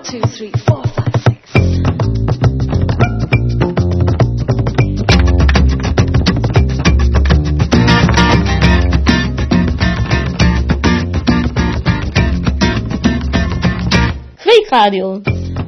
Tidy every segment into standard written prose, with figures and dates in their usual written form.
2, 3, 4, 5, 6. Freakradio.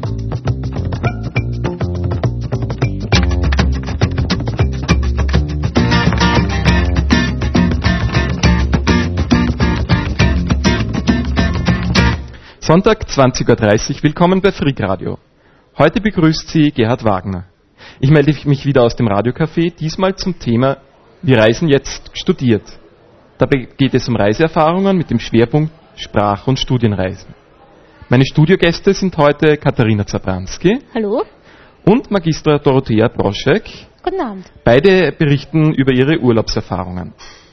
Sonntag 20.30 Uhr, willkommen bei Freakradio. Heute begrüßt Sie Gerhard Wagner. Ich melde mich wieder aus dem Radiocafé, diesmal zum Thema Wir reisen jetzt studiert. Dabei geht es um Reiseerfahrungen mit dem Schwerpunkt Sprach- und Studienreisen. Meine Studiogäste sind heute Katharina Zabranski. Hallo. Und Magistra Dorothea Broschek. Guten Abend. Beide berichten über ihre Urlaubserfahrungen.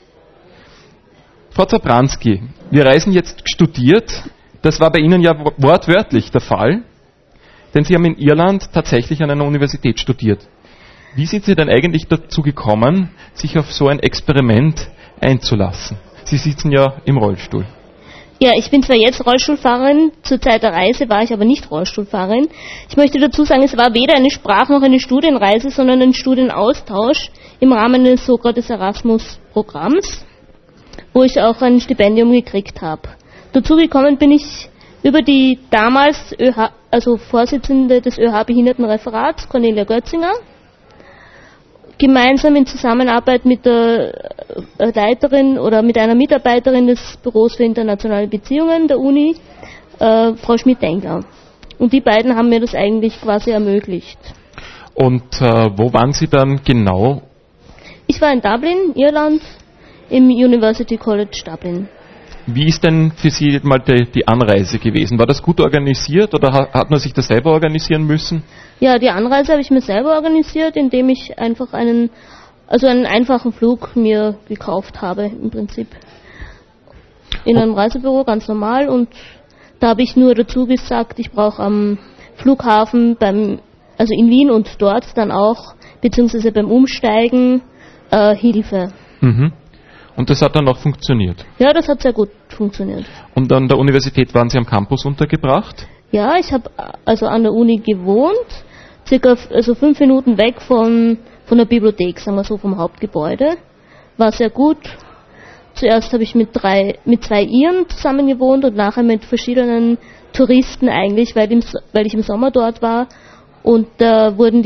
Frau Zabranski, wir reisen jetzt studiert. Das war bei Ihnen ja wortwörtlich der Fall, denn Sie haben in Irland tatsächlich an einer Universität studiert. Wie sind Sie denn eigentlich dazu gekommen, sich auf so ein Experiment einzulassen? Sie sitzen ja im Rollstuhl. Ja, ich bin zwar jetzt Rollstuhlfahrerin, zur Zeit der Reise war ich aber nicht Rollstuhlfahrerin. Ich möchte dazu sagen, es war weder eine Sprach- noch eine Studienreise, sondern ein Studienaustausch im Rahmen des Sokrates Erasmus-Programms, wo ich auch ein Stipendium gekriegt habe. Dazu gekommen bin ich über die damals Vorsitzende des ÖH-Behindertenreferats, Cornelia Götzinger, gemeinsam in Zusammenarbeit mit der Leiterin oder mit einer Mitarbeiterin des Büros für internationale Beziehungen der Uni, Frau Schmidt-Engler. Und die beiden haben mir das eigentlich quasi ermöglicht. Und wo waren Sie dann genau? Ich war in Dublin, Irland, im University College Dublin. Wie ist denn für Sie mal die Anreise gewesen? War das gut organisiert oder hat man sich das selber organisieren müssen? Ja, die Anreise habe ich mir selber organisiert, indem ich einfach einen einfachen Flug mir gekauft habe, im Prinzip. In einem Reisebüro, ganz normal. Und da habe ich nur dazu gesagt, ich brauche am Flughafen, in Wien und dort dann auch, beziehungsweise beim Umsteigen, Hilfe. Mhm. Und das hat dann auch funktioniert? Ja, das hat sehr gut funktioniert. Und an der Universität waren Sie am Campus untergebracht? Ja, ich habe an der Uni gewohnt, circa 5 Minuten weg von der Bibliothek, sagen wir so, vom Hauptgebäude. War sehr gut. Zuerst habe ich mit 2 Iren zusammen gewohnt und nachher mit verschiedenen Touristen eigentlich, weil ich im Sommer dort war. Und da wurden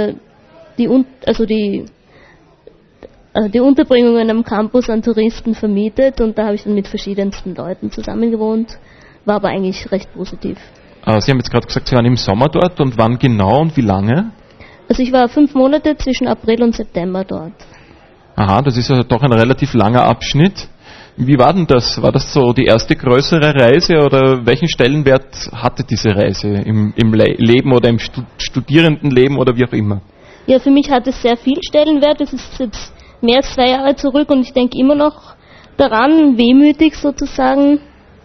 die Unterbringungen am Campus an Touristen vermietet und da habe ich dann mit verschiedensten Leuten zusammen gewohnt. War aber eigentlich recht positiv. Sie haben jetzt gerade gesagt, Sie waren im Sommer dort und wann genau und wie lange? Also ich war 5 Monate zwischen April und September dort. Aha, das ist ja doch ein relativ langer Abschnitt. Wie war denn das? War das so die erste größere Reise oder welchen Stellenwert hatte diese Reise im Leben oder im Studierendenleben oder wie auch immer? Ja, für mich hat es sehr viel Stellenwert. Es ist jetzt mehr als 2 Jahre zurück und ich denke immer noch daran, wehmütig sozusagen.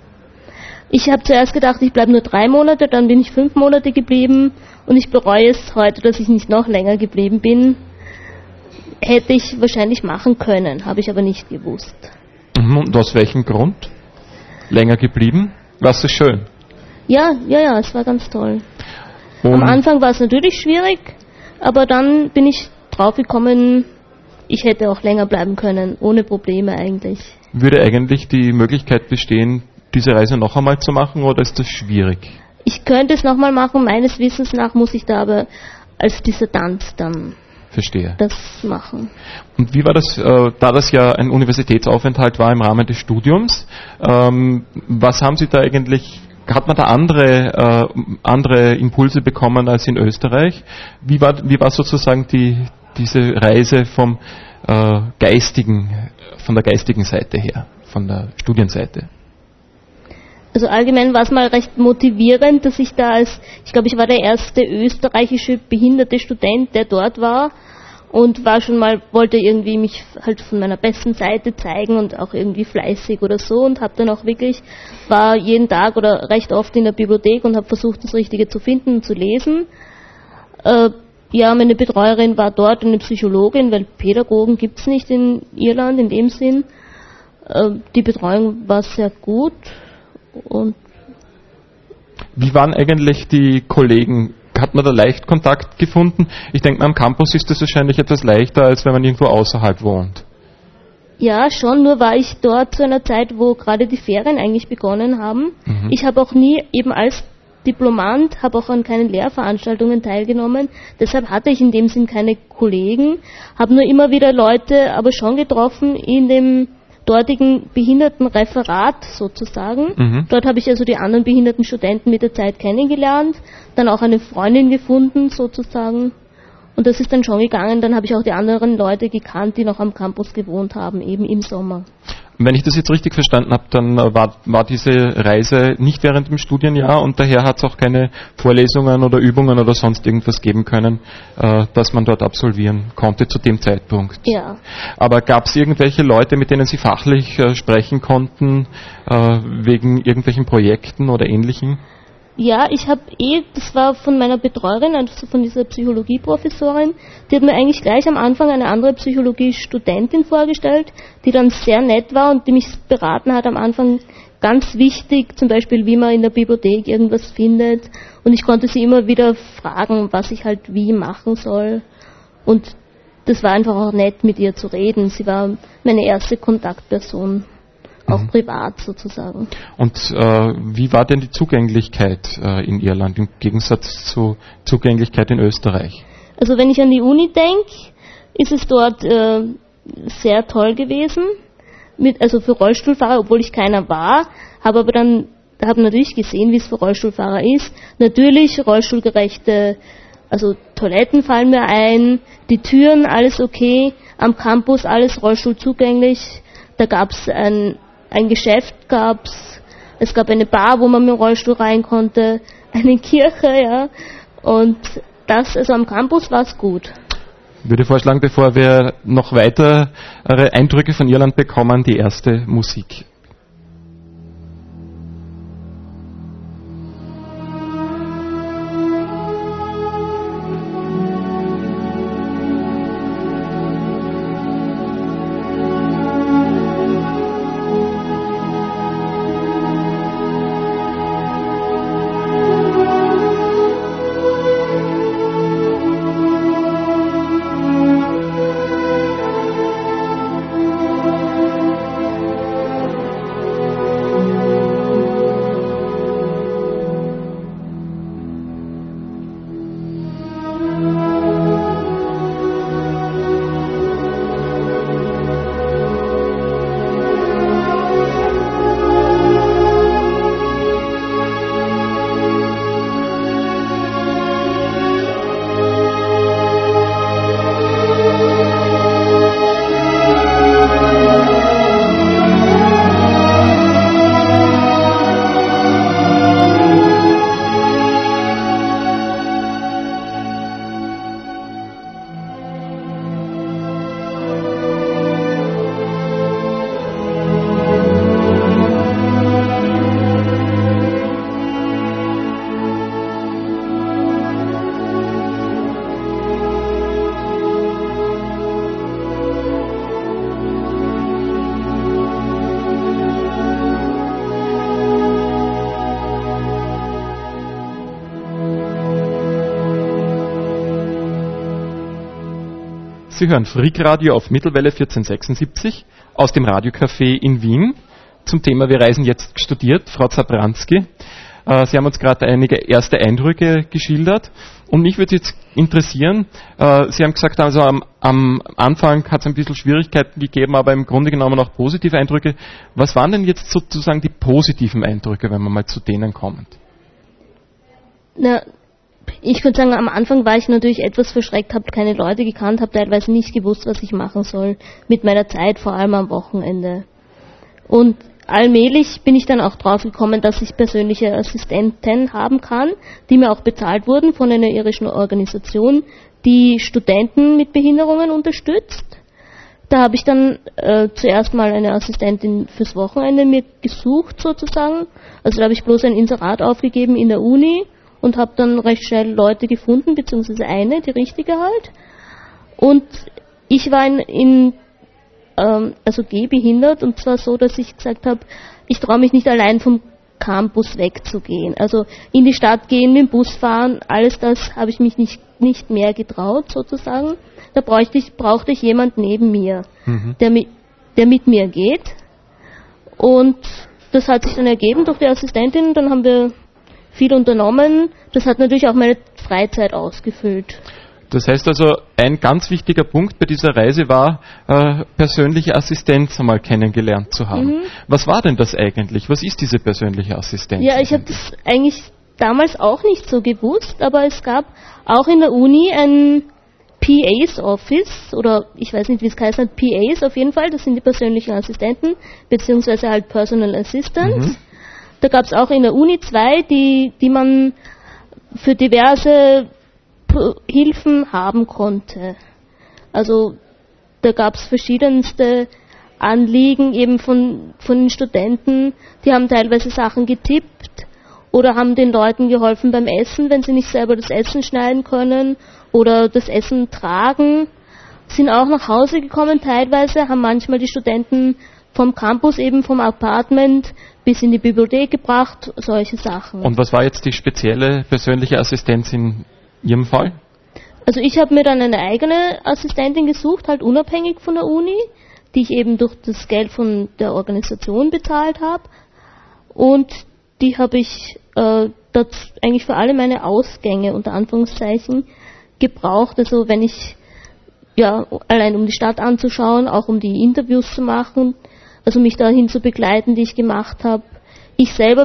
Ich habe zuerst gedacht, ich bleibe nur 3 Monate, dann bin ich 5 Monate geblieben und ich bereue es heute, dass ich nicht noch länger geblieben bin. Hätte ich wahrscheinlich machen können, habe ich aber nicht gewusst. Und aus welchem Grund? Länger geblieben? War es so schön? Ja, es war ganz toll. Am Anfang war es natürlich schwierig, aber dann bin ich drauf gekommen, ich hätte auch länger bleiben können, ohne Probleme eigentlich. Würde eigentlich die Möglichkeit bestehen, diese Reise noch einmal zu machen oder ist das schwierig? Ich könnte es nochmal machen, meines Wissens nach muss ich da aber als Dissertant dann das machen. Und wie war das, da das ja ein Universitätsaufenthalt war im Rahmen des Studiums, was haben Sie da eigentlich, hat man da andere Impulse bekommen als in Österreich? Wie war sozusagen diese Reise von der geistigen Seite her, von der Studienseite? Also allgemein war es mal recht motivierend, dass ich da ich glaube, ich war der erste österreichische behinderte Student, der dort war und wollte irgendwie mich halt von meiner besten Seite zeigen und auch irgendwie fleißig oder so und war jeden Tag oder recht oft in der Bibliothek und habe versucht, das Richtige zu finden und zu lesen. Meine Betreuerin war dort eine Psychologin, weil Pädagogen gibt's nicht in Irland in dem Sinn. Die Betreuung war sehr gut. Und Wie waren eigentlich die Kollegen? Hat man da leicht Kontakt gefunden? Ich denke mal, am Campus ist das wahrscheinlich etwas leichter, als wenn man irgendwo außerhalb wohnt. Ja, schon, nur war ich dort zu einer Zeit, wo gerade die Ferien eigentlich begonnen haben. Ich habe auch nie eben als Diplomant, habe auch an keinen Lehrveranstaltungen teilgenommen, deshalb hatte ich in dem Sinn keine Kollegen, habe nur immer wieder Leute aber schon getroffen in dem dortigen Behindertenreferat sozusagen. Dort habe ich also die anderen behinderten Studenten mit der Zeit kennengelernt, dann auch eine Freundin gefunden sozusagen. Und das ist dann schon gegangen, dann habe ich auch die anderen Leute gekannt, die noch am Campus gewohnt haben, eben im Sommer. Wenn ich das jetzt richtig verstanden habe, dann war diese Reise nicht während dem Studienjahr und daher hat es auch keine Vorlesungen oder Übungen oder sonst irgendwas geben können, das man dort absolvieren konnte zu dem Zeitpunkt. Ja. Aber gab es irgendwelche Leute, mit denen Sie fachlich sprechen konnten, wegen irgendwelchen Projekten oder Ähnlichem? Ja, ich habe das war von meiner Betreuerin, also von dieser Psychologieprofessorin, die hat mir eigentlich gleich am Anfang eine andere Psychologiestudentin vorgestellt, die dann sehr nett war und die mich beraten hat am Anfang, ganz wichtig, zum Beispiel wie man in der Bibliothek irgendwas findet, und ich konnte sie immer wieder fragen, was ich halt wie machen soll, und das war einfach auch nett, mit ihr zu reden. Sie war meine erste Kontaktperson. Auch privat sozusagen. Und wie war denn die Zugänglichkeit in Irland im Gegensatz zur Zugänglichkeit in Österreich? Also wenn ich an die Uni denke, ist es dort sehr toll gewesen, also für Rollstuhlfahrer, obwohl ich keiner war, habe natürlich gesehen, wie es für Rollstuhlfahrer ist. Natürlich rollstuhlgerechte, also Toiletten fallen mir ein, die Türen, alles okay, am Campus alles rollstuhlzugänglich, da gab es ein Geschäft es gab eine Bar, wo man mit dem Rollstuhl rein konnte, eine Kirche, ja, und also am Campus war es gut. Ich würde vorschlagen, bevor wir noch weitere Eindrücke von Irland bekommen, die erste Musik. Sie hören Freakradio auf Mittelwelle 1476 aus dem Radiocafé in Wien zum Thema Wir reisen jetzt studiert, Frau Zabranski. Sie haben uns gerade einige erste Eindrücke geschildert und mich würde jetzt interessieren, Sie haben gesagt, also am Anfang hat es ein bisschen Schwierigkeiten gegeben, aber im Grunde genommen auch positive Eindrücke. Was waren denn jetzt sozusagen die positiven Eindrücke, wenn man mal zu denen kommt? Na, ich könnte sagen, am Anfang war ich natürlich etwas verschreckt, habe keine Leute gekannt, habe teilweise nicht gewusst, was ich machen soll mit meiner Zeit, vor allem am Wochenende. Und allmählich bin ich dann auch drauf gekommen, dass ich persönliche Assistenten haben kann, die mir auch bezahlt wurden von einer irischen Organisation, die Studenten mit Behinderungen unterstützt. Da habe ich dann zuerst mal eine Assistentin fürs Wochenende mir gesucht sozusagen. Also da habe ich bloß ein Inserat aufgegeben in der Uni und habe dann recht schnell Leute gefunden, beziehungsweise eine, die richtige halt. Und ich war also gehbehindert, und zwar so, dass ich gesagt habe, ich traue mich nicht allein vom Campus wegzugehen. Also in die Stadt gehen, mit dem Bus fahren, alles das habe ich mich nicht mehr getraut, sozusagen. Da brauchte ich jemand neben mir, der mit mir geht. Und das hat sich dann ergeben durch die Assistentin. Dann haben wir viel unternommen. Das hat natürlich auch meine Freizeit ausgefüllt. Das heißt also, ein ganz wichtiger Punkt bei dieser Reise war, persönliche Assistenz einmal kennengelernt zu haben. Was war denn das eigentlich? Was ist diese persönliche Assistenz? Ja, ich habe das eigentlich damals auch nicht so gewusst, aber es gab auch in der Uni ein PA's Office, oder ich weiß nicht, wie es geheißen hat, PA's auf jeden Fall, das sind die persönlichen Assistenten, beziehungsweise halt Personal Assistants. Da gab es auch in der Uni 2, die man für diverse Hilfen haben konnte. Also da gab es verschiedenste Anliegen eben von den Studenten, die haben teilweise Sachen getippt oder haben den Leuten geholfen beim Essen, wenn sie nicht selber das Essen schneiden können oder das Essen tragen, sind auch nach Hause gekommen teilweise, haben manchmal die Studenten vom Campus, eben vom Apartment bis in die Bibliothek gebracht, solche Sachen. Und was war jetzt die spezielle persönliche Assistenz in Ihrem Fall? Also ich habe mir dann eine eigene Assistentin gesucht, halt unabhängig von der Uni, die ich eben durch das Geld von der Organisation bezahlt habe. Und die habe ich eigentlich für alle meine Ausgänge, unter Anführungszeichen, gebraucht. Also wenn ich, ja, allein um die Stadt anzuschauen, auch um die Interviews zu machen, also mich dahin zu begleiten, die ich gemacht habe. Ich selber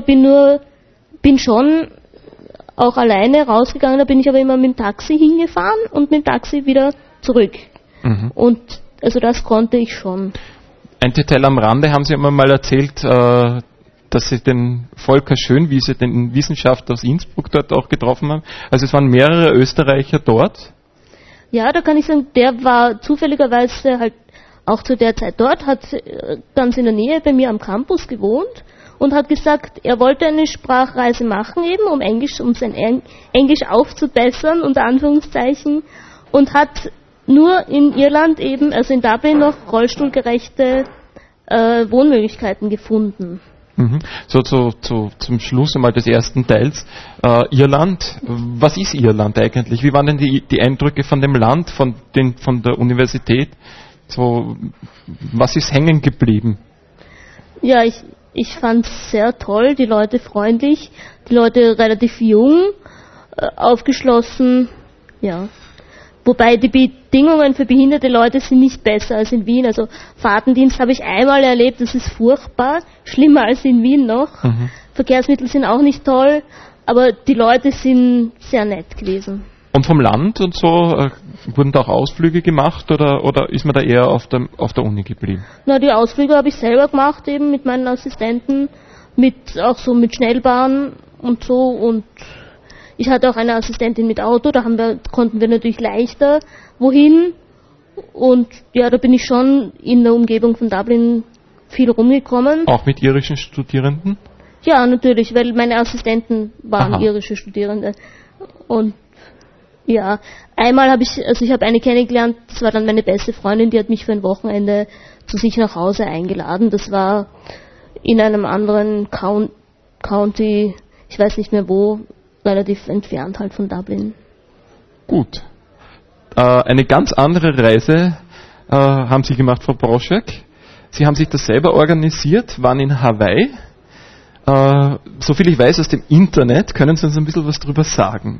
bin schon auch alleine rausgegangen, da bin ich aber immer mit dem Taxi hingefahren und mit dem Taxi wieder zurück. Und also das konnte ich schon. Ein Detail am Rande haben Sie mal erzählt, dass Sie den Volker Schönwiese, den Wissenschaftler aus Innsbruck, dort auch getroffen haben. Also es waren mehrere Österreicher dort. Ja, da kann ich sagen, der war zufälligerweise halt auch zu der Zeit dort, hat ganz in der Nähe bei mir am Campus gewohnt und hat gesagt, er wollte eine Sprachreise machen eben, um sein Englisch aufzubessern, unter Anführungszeichen, und hat nur in Irland eben, also in Dublin, noch rollstuhlgerechte Wohnmöglichkeiten gefunden. So zum Schluss einmal des ersten Teils. Irland, was ist Irland eigentlich? Wie waren denn die Eindrücke von dem Land, von der Universität? So, was ist hängen geblieben? Ja, ich fand es sehr toll, die Leute freundlich, die Leute relativ jung, aufgeschlossen, ja. Wobei die Bedingungen für behinderte Leute sind nicht besser als in Wien. Also Fahrtendienst habe ich einmal erlebt, das ist furchtbar, schlimmer als in Wien noch. Verkehrsmittel sind auch nicht toll, aber die Leute sind sehr nett gewesen. Und vom Land und so, wurden da auch Ausflüge gemacht oder ist man da eher auf der Uni geblieben? Na, die Ausflüge habe ich selber gemacht, eben mit meinen Assistenten, auch so mit Schnellbahn und so, und ich hatte auch eine Assistentin mit Auto, konnten wir natürlich leichter wohin, und ja, da bin ich schon in der Umgebung von Dublin viel rumgekommen. Auch mit irischen Studierenden? Ja, natürlich, weil meine Assistenten waren irische Studierende. Und ja, einmal habe ich eine kennengelernt, das war dann meine beste Freundin, die hat mich für ein Wochenende zu sich nach Hause eingeladen. Das war in einem anderen County, ich weiß nicht mehr wo, relativ entfernt halt von Dublin. Gut. Eine ganz andere Reise haben Sie gemacht, Frau Broschek. Sie haben sich das selber organisiert, waren in Hawaii. Soviel ich weiß aus dem Internet, können Sie uns ein bisschen was drüber sagen?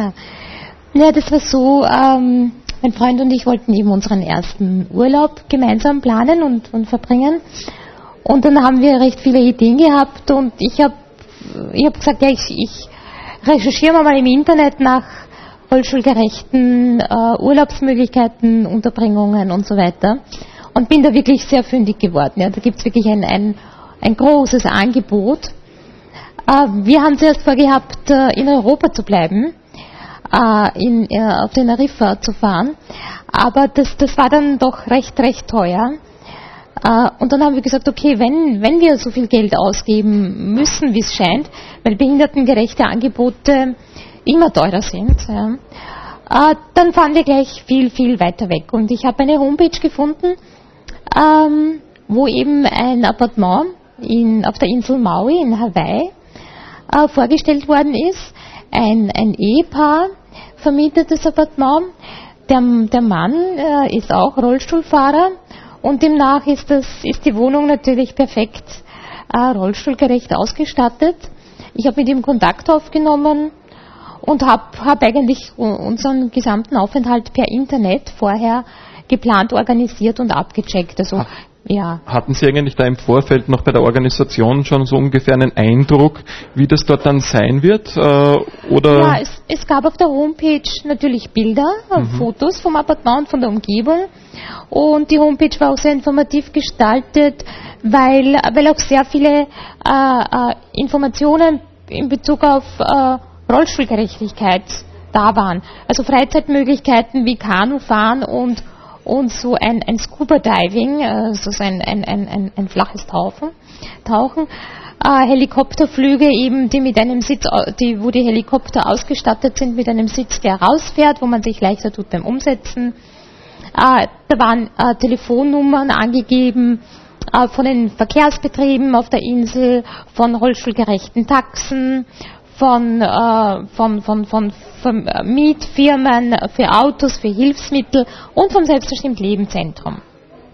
Ja, das war so, mein Freund und ich wollten eben unseren ersten Urlaub gemeinsam planen und verbringen. Und dann haben wir recht viele Ideen gehabt und ich hab gesagt, ja, ich recherchiere mal im Internet nach rollstuhlgerechten Urlaubsmöglichkeiten, Unterbringungen und so weiter. Und bin da wirklich sehr fündig geworden. Ja, da gibt's wirklich ein großes Angebot. Wir haben zuerst vorgehabt, in Europa zu bleiben. Auf Teneriffa zu fahren, aber das war dann doch recht teuer. Und dann haben wir gesagt, okay, wenn wir so viel Geld ausgeben müssen, wie es scheint, weil behindertengerechte Angebote immer teurer sind, dann fahren wir gleich viel weiter weg. Und ich habe eine Homepage gefunden, wo eben ein Appartement auf der Insel Maui in Hawaii vorgestellt worden ist. Ein Ehepaar vermietet das Appartement. Der Mann ist auch Rollstuhlfahrer und demnach ist die Wohnung natürlich perfekt rollstuhlgerecht ausgestattet. Ich habe mit ihm Kontakt aufgenommen und habe eigentlich unseren gesamten Aufenthalt per Internet vorher geplant, organisiert und abgecheckt. Also, ja. Hatten Sie eigentlich da im Vorfeld noch bei der Organisation schon so ungefähr einen Eindruck, wie das dort dann sein wird? Oder? Ja, es gab auf der Homepage natürlich Bilder, Fotos vom Appartement, von der Umgebung, und die Homepage war auch sehr informativ gestaltet, weil auch sehr viele Informationen in Bezug auf Rollstuhlgerechtigkeit da waren. Also Freizeitmöglichkeiten wie Kanufahren und so ein Scuba-Diving, so ein flaches Tauchen, Helikopterflüge eben, die mit einem Sitz, wo die Helikopter ausgestattet sind mit einem Sitz, der rausfährt, wo man sich leichter tut beim Umsetzen. Da waren Telefonnummern angegeben von den Verkehrsbetrieben auf der Insel, von rollstuhlgerechten Taxen, von Mietfirmen für Autos, für Hilfsmittel und vom Selbstbestimmt Leben Zentrum.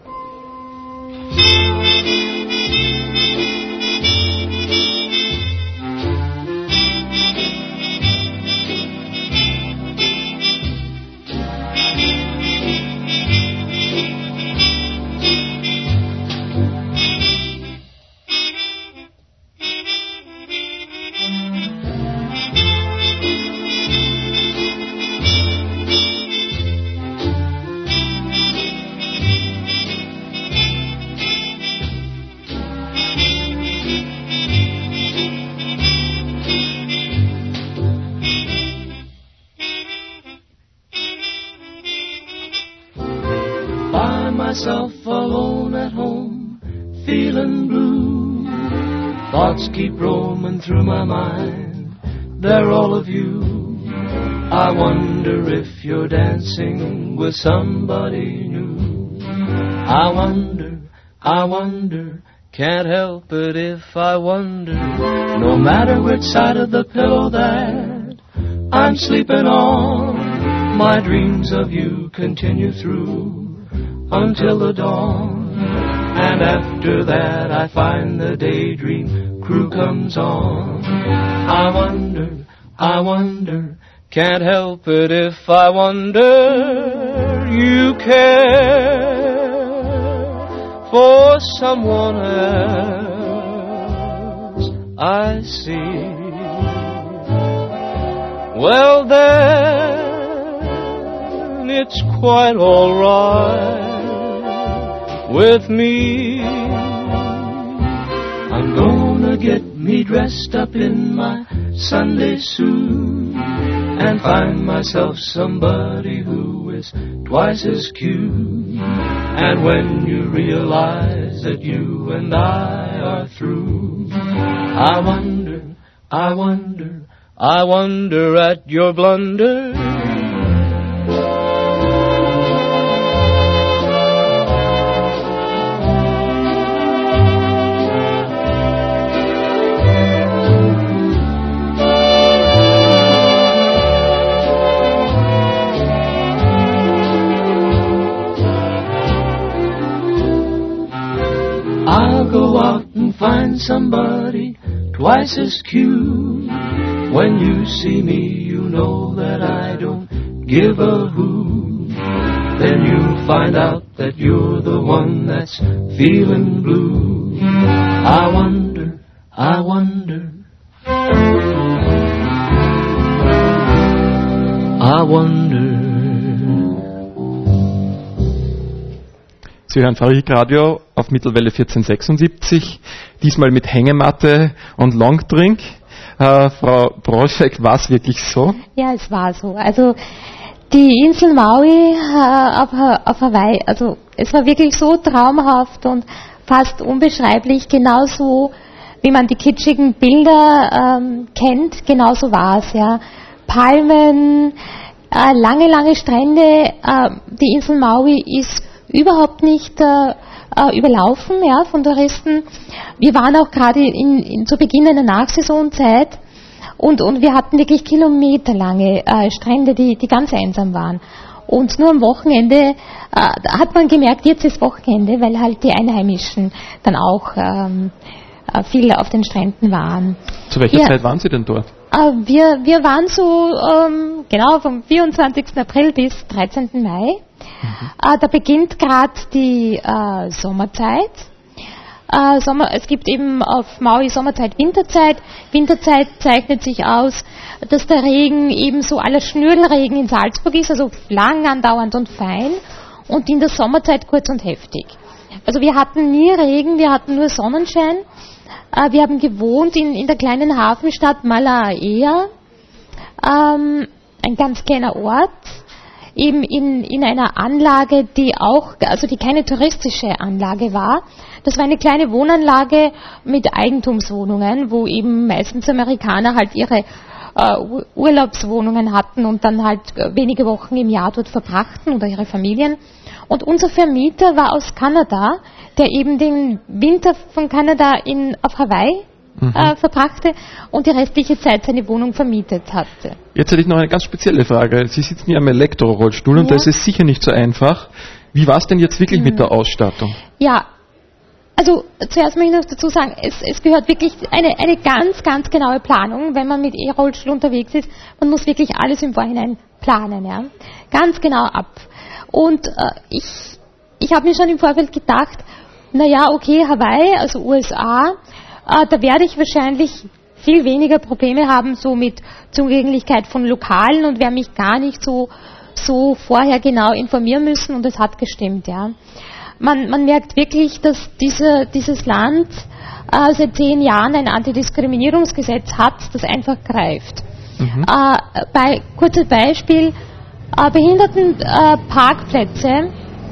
Myself alone at home, feeling blue. Thoughts keep roaming through my mind. They're all of you. I wonder if you're dancing with somebody new. I wonder, can't help it if I wonder. No matter which side of the pillow that I'm sleeping on, my dreams of you continue through until the dawn, and after that I find the daydream crew comes on. I wonder, can't help it if I wonder you care for someone else, I see. Well then, it's quite alright with me. I'm gonna get me dressed up in my Sunday suit and find myself somebody who is twice as cute. And when you realize that you and I are through, I wonder at your blunder. I'll go out and find somebody twice as cute. When you see me, you know that I don't give a hoot. Then you'll find out that you're the one that's feeling blue. I wonder, Sie hören Farikradio auf Mittelwelle 1476, diesmal mit Hängematte und Longdrink. Frau Broschek, war es wirklich so? Ja, es war so. Also die Insel Maui auf Hawaii, also es war wirklich so traumhaft und fast unbeschreiblich, genauso wie man die kitschigen Bilder kennt, genauso war es. Ja. Palmen, lange Strände, die Insel Maui ist überhaupt nicht überlaufen, ja, von Touristen. Wir waren auch gerade zu Beginn einer Nachsaisonzeit und wir hatten wirklich kilometerlange Strände, die ganz einsam waren. Und nur am Wochenende hat man gemerkt, jetzt ist Wochenende, weil halt die Einheimischen dann auch viel auf den Stränden waren. Zu welcher Zeit waren Sie denn dort? Wir waren so genau vom 24. April bis 13. Mai. Da beginnt gerade die Sommerzeit. Es gibt eben auf Maui Sommerzeit, Winterzeit. Winterzeit zeichnet sich aus, dass der Regen eben so aller Schnürlregen in Salzburg ist, also lang andauernd und fein, und in der Sommerzeit kurz und heftig. Also wir hatten nie Regen, wir hatten nur Sonnenschein. Wir haben gewohnt in der kleinen Hafenstadt Malaea, ein ganz kleiner Ort, eben in einer Anlage, die keine touristische Anlage war. Das war eine kleine Wohnanlage mit Eigentumswohnungen, wo eben meistens Amerikaner halt ihre Urlaubswohnungen hatten und dann halt wenige Wochen im Jahr dort verbrachten oder ihre Familien. Und unser Vermieter war aus Kanada, der eben den Winter von Kanada auf Hawaii verbrachte und die restliche Zeit seine Wohnung vermietet hatte. Jetzt hätte ich noch eine ganz spezielle Frage. Sie sitzen ja am Elektrorollstuhl und da ist es sicher nicht so einfach. Wie war es denn jetzt wirklich mit der Ausstattung? Ja, also zuerst möchte ich noch dazu sagen, es gehört wirklich eine ganz, ganz genaue Planung, wenn man mit E-Rollstuhl unterwegs ist. Man muss wirklich alles im Vorhinein planen, ja, ganz genau ab. Und ich habe mir schon im Vorfeld gedacht, naja, okay, Hawaii, also USA, da werde ich wahrscheinlich viel weniger Probleme haben, so mit Zugänglichkeit von Lokalen und werde mich gar nicht so vorher genau informieren müssen, und es hat gestimmt, ja. Man merkt wirklich, dass dieses Land seit 10 Jahren ein Antidiskriminierungsgesetz hat, das einfach greift. Kurzes Beispiel, Behindertenparkplätze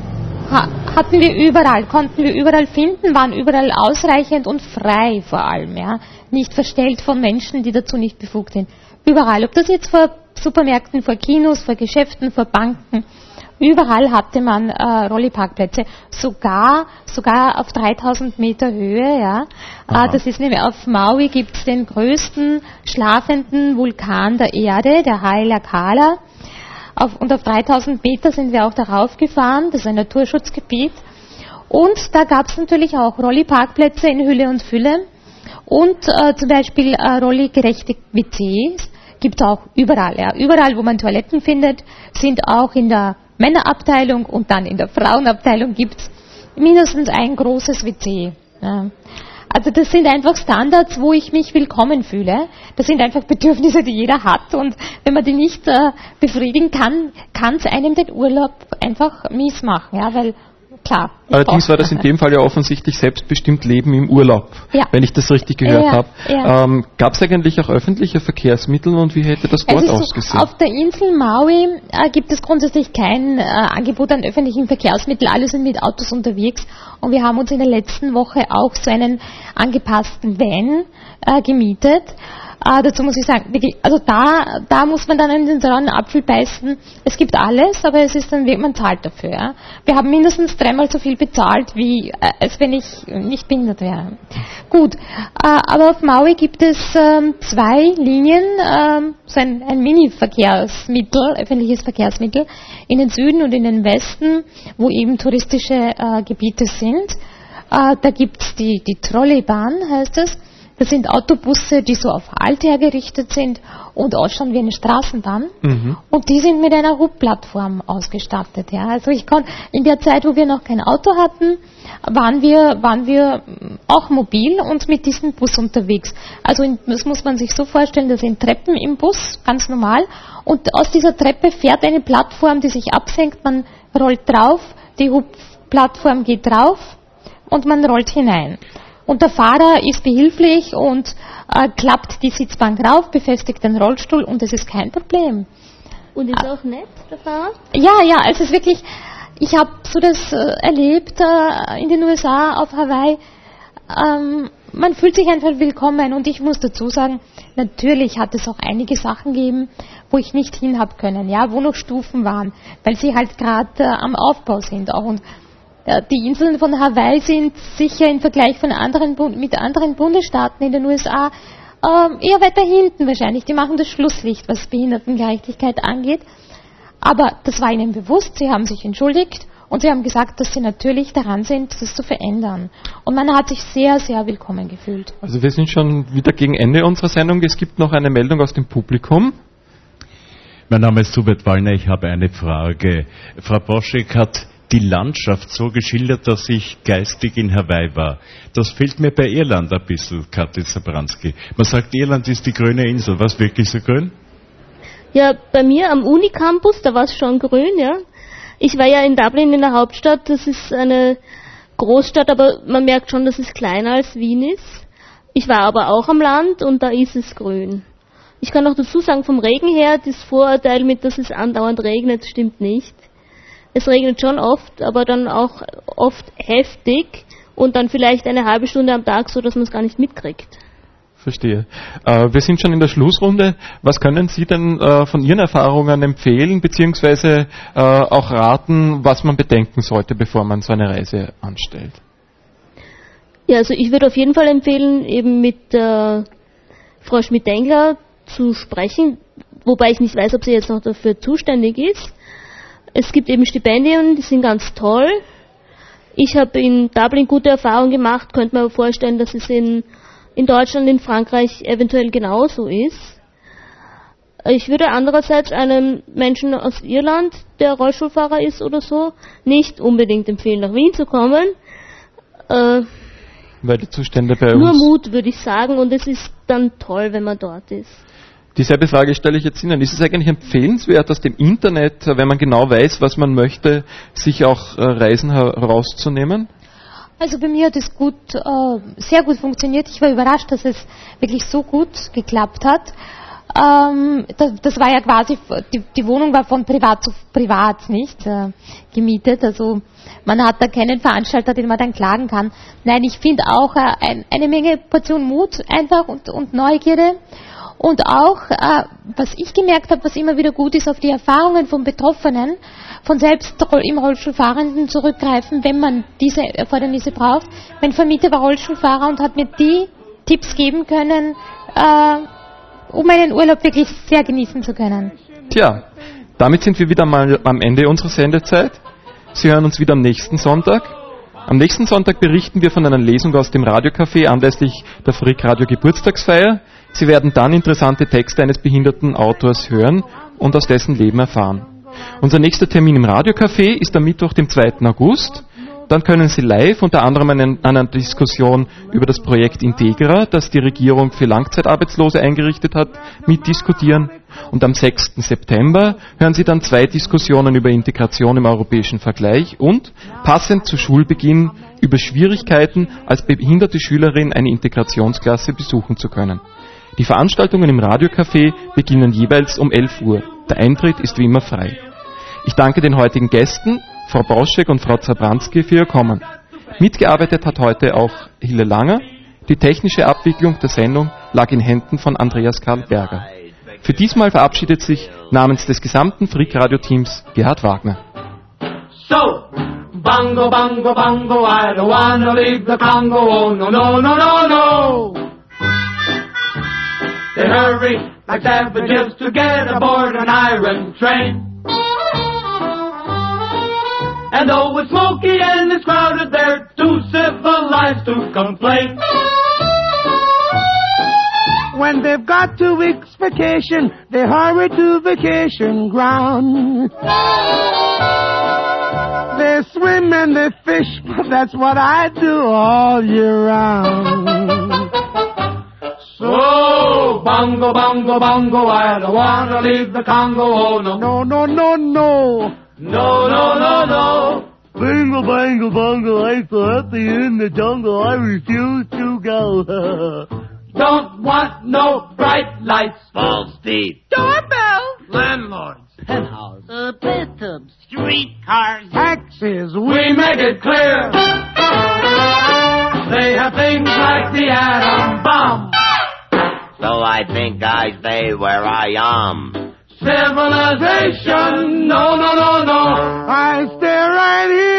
konnten wir überall finden, waren überall ausreichend und frei vor allem, ja, nicht verstellt von Menschen, die dazu nicht befugt sind. Überall, ob das jetzt vor Supermärkten, vor Kinos, vor Geschäften, vor Banken, überall hatte man Rolli-Parkplätze, sogar auf 3000 Meter Höhe, ja. Das ist nämlich, auf Maui gibt es den größten schlafenden Vulkan der Erde, der Hailakala. Und auf 3000 Meter sind wir auch darauf gefahren, das ist ein Naturschutzgebiet. Und da gab es natürlich auch Rolli-Parkplätze in Hülle und Fülle. Und zum Beispiel Rolli-gerechte WCs gibt es auch überall. Ja. Überall, wo man Toiletten findet, sind auch in der Männerabteilung und dann in der Frauenabteilung gibt es mindestens ein großes WC. Ja. Also das sind einfach Standards, wo ich mich willkommen fühle. Das sind einfach Bedürfnisse, die jeder hat, und wenn man die nicht befriedigen kann es einem den Urlaub einfach mies machen, ja, weil klar. Allerdings war das in dem Fall ja offensichtlich selbstbestimmt Leben im Urlaub, wenn ich das richtig gehört habe. Ja. Gab es eigentlich auch öffentliche Verkehrsmittel und wie hätte das dort ausgesehen? Auf der Insel Maui gibt es grundsätzlich kein Angebot an öffentlichen Verkehrsmitteln. Alle sind mit Autos unterwegs, und wir haben uns in der letzten Woche auch so einen angepassten Van gemietet. Dazu muss ich sagen, wirklich, also da muss man dann in den sauren Apfel beißen. Es gibt alles, aber es ist dann, man zahlt dafür. Ja. Wir haben mindestens 3-mal so viel bezahlt, wie als wenn ich nicht behindert wäre. Gut, aber auf Maui gibt es 2 Linien, so ein Mini-Verkehrsmittel, öffentliches Verkehrsmittel, in den Süden und in den Westen, wo eben touristische Gebiete sind. Da gibt es die Trolleybahn, heißt es. Das sind Autobusse, die so auf alt hergerichtet sind und ausschauen wie eine Straßenbahn. Und die sind mit einer Hubplattform ausgestattet. Ja. Also in der Zeit, wo wir noch kein Auto hatten, waren wir auch mobil und mit diesem Bus unterwegs. Also das muss man sich so vorstellen, das sind Treppen im Bus, ganz normal. Und aus dieser Treppe fährt eine Plattform, die sich absenkt, man rollt drauf, die Hubplattform geht drauf und man rollt hinein. Und der Fahrer ist behilflich und klappt die Sitzbank rauf, befestigt den Rollstuhl, und es ist kein Problem. Und ist auch nett, der Fahrer? Ja, also es ist wirklich, ich habe so das erlebt in den USA, auf Hawaii. Man fühlt sich einfach willkommen, und ich muss dazu sagen, natürlich hat es auch einige Sachen gegeben, wo ich nicht hin habe können, ja, wo noch Stufen waren, weil sie halt gerade am Aufbau sind auch. Und Die Inseln von Hawaii sind sicher im Vergleich mit anderen Bundesstaaten in den USA eher weiter hinten wahrscheinlich. Die machen das Schlusslicht, was Behindertengerechtigkeit angeht. Aber das war ihnen bewusst, sie haben sich entschuldigt und sie haben gesagt, dass sie natürlich daran sind, das zu verändern. Und man hat sich sehr, sehr willkommen gefühlt. Also wir sind schon wieder gegen Ende unserer Sendung. Es gibt noch eine Meldung aus dem Publikum. Mein Name ist Hubert Wallner, ich habe eine Frage. Frau Boschek hat die Landschaft so geschildert, dass ich geistig in Hawaii war. Das fehlt mir bei Irland ein bisschen, Kathi Zabranski. Man sagt, Irland ist die grüne Insel. War es wirklich so grün? Ja, bei mir am Unicampus, da war es schon grün, ja. Ich war ja in Dublin in der Hauptstadt, das ist eine Großstadt, aber man merkt schon, dass es kleiner als Wien ist. Ich war aber auch am Land und da ist es grün. Ich kann noch dazu sagen, vom Regen her, das Vorurteil mit, dass es andauernd regnet, stimmt nicht. Es regnet schon oft, aber dann auch oft heftig und dann vielleicht eine halbe Stunde am Tag, so dass man es gar nicht mitkriegt. Verstehe. Wir sind schon in der Schlussrunde. Was können Sie denn von Ihren Erfahrungen empfehlen, beziehungsweise auch raten, was man bedenken sollte, bevor man so eine Reise anstellt? Ja, also ich würde auf jeden Fall empfehlen, eben mit Frau Schmidt-Dengler zu sprechen, wobei ich nicht weiß, ob sie jetzt noch dafür zuständig ist. Es gibt eben Stipendien, die sind ganz toll. Ich habe in Dublin gute Erfahrungen gemacht, könnte mir aber vorstellen, dass es in Deutschland, in Frankreich eventuell genauso ist. Ich würde andererseits einem Menschen aus Irland, der Rollstuhlfahrer ist oder so, nicht unbedingt empfehlen, nach Wien zu kommen. Weil die Zustände bei uns... Nur Mut, würde ich sagen, und es ist dann toll, wenn man dort ist. Dieselbe Frage stelle ich jetzt Ihnen. Ist es eigentlich empfehlenswert, aus dem Internet, wenn man genau weiß, was man möchte, sich auch Reisen herauszunehmen? Also bei mir hat es sehr gut funktioniert. Ich war überrascht, dass es wirklich so gut geklappt hat. Das war ja quasi, die Wohnung war von privat zu privat, nicht gemietet. Also man hat da keinen Veranstalter, den man dann klagen kann. Nein, ich finde auch eine Menge Portion Mut einfach und Neugierde. Und auch, was ich gemerkt habe, was immer wieder gut ist, auf die Erfahrungen von Betroffenen, von selbst im Rollstuhlfahrenden zurückgreifen, wenn man diese Erfordernisse braucht. Mein Vermieter war Rollstuhlfahrer und hat mir die Tipps geben können, um einen Urlaub wirklich sehr genießen zu können. Tja, damit sind wir wieder mal am Ende unserer Sendezeit. Sie hören uns wieder am nächsten Sonntag. Am nächsten Sonntag berichten wir von einer Lesung aus dem Radiocafé anlässlich der Frick Radio Geburtstagsfeier. Sie werden dann interessante Texte eines behinderten Autors hören und aus dessen Leben erfahren. Unser nächster Termin im Radiocafé ist am Mittwoch, dem 2. August. Dann können Sie live unter anderem an einer Diskussion über das Projekt Integra, das die Regierung für Langzeitarbeitslose eingerichtet hat, mitdiskutieren. Und am 6. September hören Sie dann 2 Diskussionen über Integration im europäischen Vergleich und, passend zu Schulbeginn, über Schwierigkeiten, als behinderte Schülerin eine Integrationsklasse besuchen zu können. Die Veranstaltungen im Radiocafé beginnen jeweils um 11 Uhr. Der Eintritt ist wie immer frei. Ich danke den heutigen Gästen, Frau Boschek und Frau Zabranski, für ihr Kommen. Mitgearbeitet hat heute auch Hille Langer. Die technische Abwicklung der Sendung lag in Händen von Andreas Karl Berger. Für diesmal verabschiedet sich namens des gesamten Frick-Radio-Teams Gerhard Wagner. So, bongo, bongo, bongo, I don't wanna leave the Congo, oh no, no, no, no, no. They hurry like savages to get aboard an iron train. And though it's smoky and it's crowded, they're too civilized to complain. When they've got 2 weeks vacation, they hurry to vacation ground. They swim and they fish, but that's what I do all year round. So, bongo, bongo, bongo, I don't wanna leave the Congo, oh no. No, no, no, no. No, no, no, no. Bingle, bangle, bongo, I'm so happy in the jungle, I refuse to go. Don't want no bright lights. Full speed. Doorbells. Landlords. Penthouse. Bathtubs. Streetcars. Taxis. We make it clear. They have things like the atom bomb. So I think I stay where I am. Civilization, no, no, no, no. I stay right here.